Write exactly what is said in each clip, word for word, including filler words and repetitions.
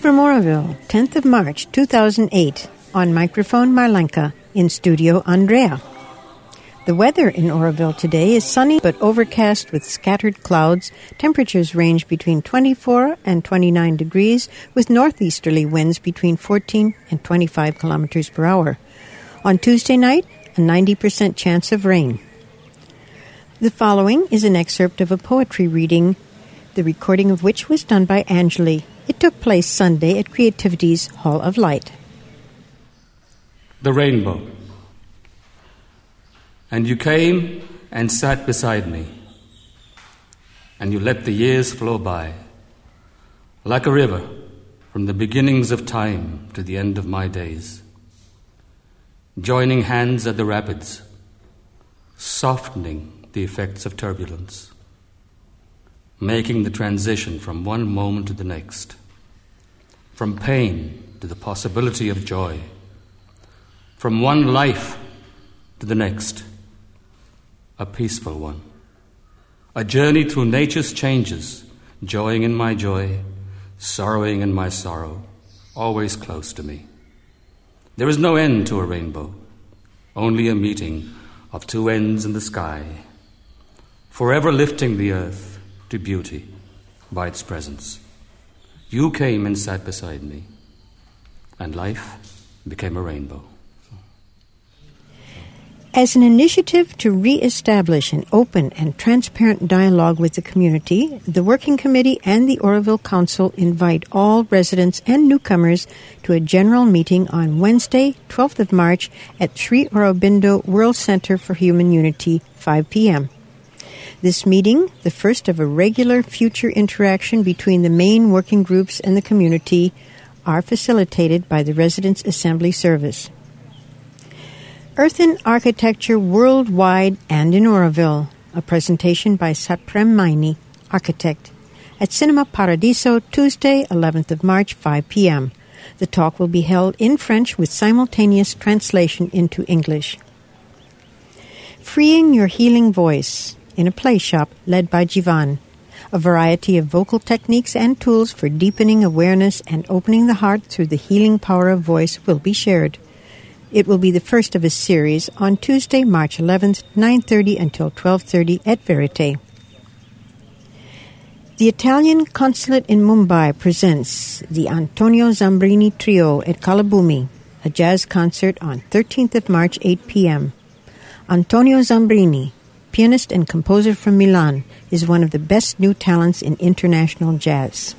from Oroville, tenth of March, two thousand eight. On microphone, Marlenka. In studio, Andrea. The weather in Oroville today is sunny but overcast with scattered clouds. Temperatures range between twenty-four and twenty-nine degrees with northeasterly winds between fourteen and twenty-five kilometers per hour. On Tuesday night, a ninety percent chance of rain. The following is an excerpt of a poetry reading, the recording of which was done by Angeli. It took place Sunday at Creativity's Hall of Light. The rainbow. And you came and sat beside me, and you let the years flow by, like a river from the beginnings of time to the end of my days, joining hands at the rapids, softening the effects of turbulence, making the transition from one moment to the next, from pain to the possibility of joy, from one life to the next, a peaceful one, a journey through nature's changes, joying in my joy, sorrowing in my sorrow, always close to me. There is no end to a rainbow, only a meeting of two ends in the sky, forever lifting the earth to beauty by its presence. You came and sat beside me, and life became a rainbow. As an initiative to re-establish an open and transparent dialogue with the community, the Working Committee and the Oroville Council invite all residents and newcomers to a general meeting on Wednesday, twelfth of March at Sri Aurobindo World Center for Human Unity, five p.m. This meeting, the first of a regular future interaction between the main working groups and the community, are facilitated by the Residents' Assembly Service. Earthen Architecture Worldwide and in Oroville, a presentation by Satprem Maini, architect, at Cinema Paradiso, Tuesday, eleventh of March, five p.m. The talk will be held in French with simultaneous translation into English. Freeing Your Healing Voice, in a play shop led by Jivan. A variety of vocal techniques and tools for deepening awareness and opening the heart through the healing power of voice will be shared. It will be the first of a series on Tuesday, March eleventh, nine thirty until twelve thirty at Verite. The Italian Consulate in Mumbai presents the Antonio Zambrini Trio at Kalabumi, a jazz concert on thirteenth of March, eight p.m. Antonio Zambrini, pianist and composer from Milan, is one of the best new talents in international jazz.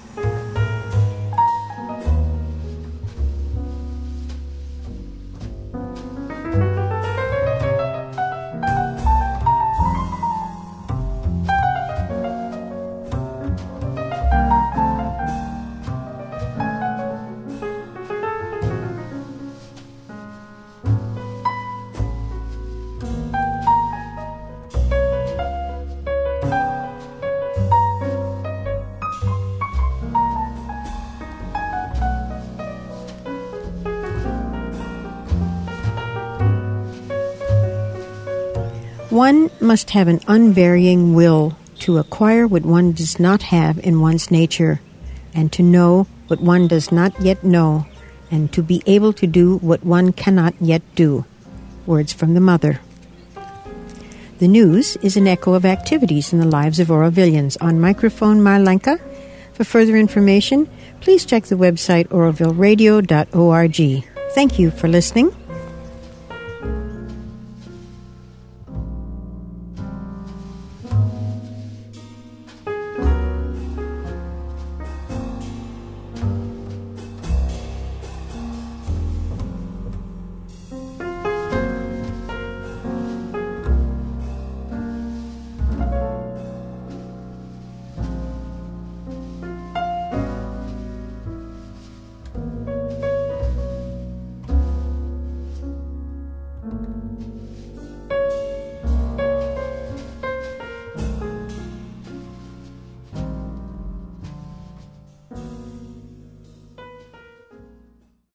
One must have an unvarying will to acquire what one does not have in one's nature, and to know what one does not yet know, and to be able to do what one cannot yet do. Words from the Mother. The news is an echo of activities in the lives of Orovillians. On microphone, Marlenka. For further information, please check the website oroville radio dot org. Thank you for listening.